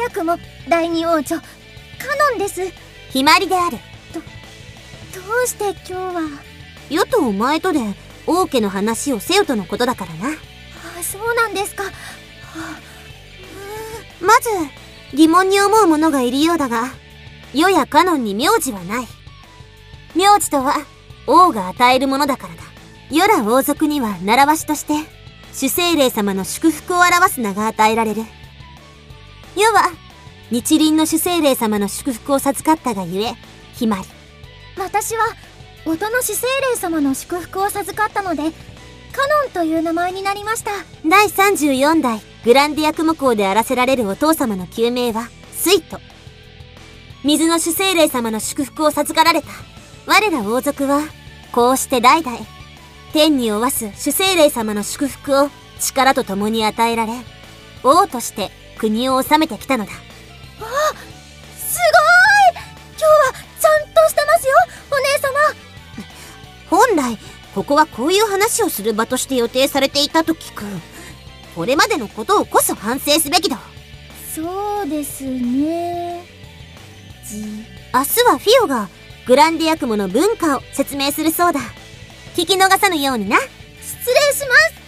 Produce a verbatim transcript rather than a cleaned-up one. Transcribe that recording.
ヤ雲第二王女カノンです。 ひまりである。 どうして今日は。 よとお前とで王家の話をせよとのことだからな。 あ、そうなんですか。はあ、まず疑問に思う者がいるようだが、世やカノンに名字はない。名字とは王が与えるものだからだ。世ら王族には習わしとして主精霊様の祝福を表す名が与えられる。世は日輪の主精霊様の祝福を授かったがゆえひまり。 私は音の主精霊様の祝福を授かったのでカノンという名前になりました。 だいさんじゅうよんだいグランディア雲校であらせられるお父様の旧名はスイト。水の主精霊様の祝福を授かられた我ら王族はこうして代々天に負わす主精霊様の祝福を力と共に与えられ王として国を治めてきたのだ。 あ、すごい。今日はちゃんとしてますよお姉様。本来ここはこういう話をする場として予定されていたと聞く。これまでのことをこそ反省すべきだ。 そうですね。 じ明日はフィオがグランディア雲の文化を説明するそうだ。聞き逃さぬようにな。 失礼します。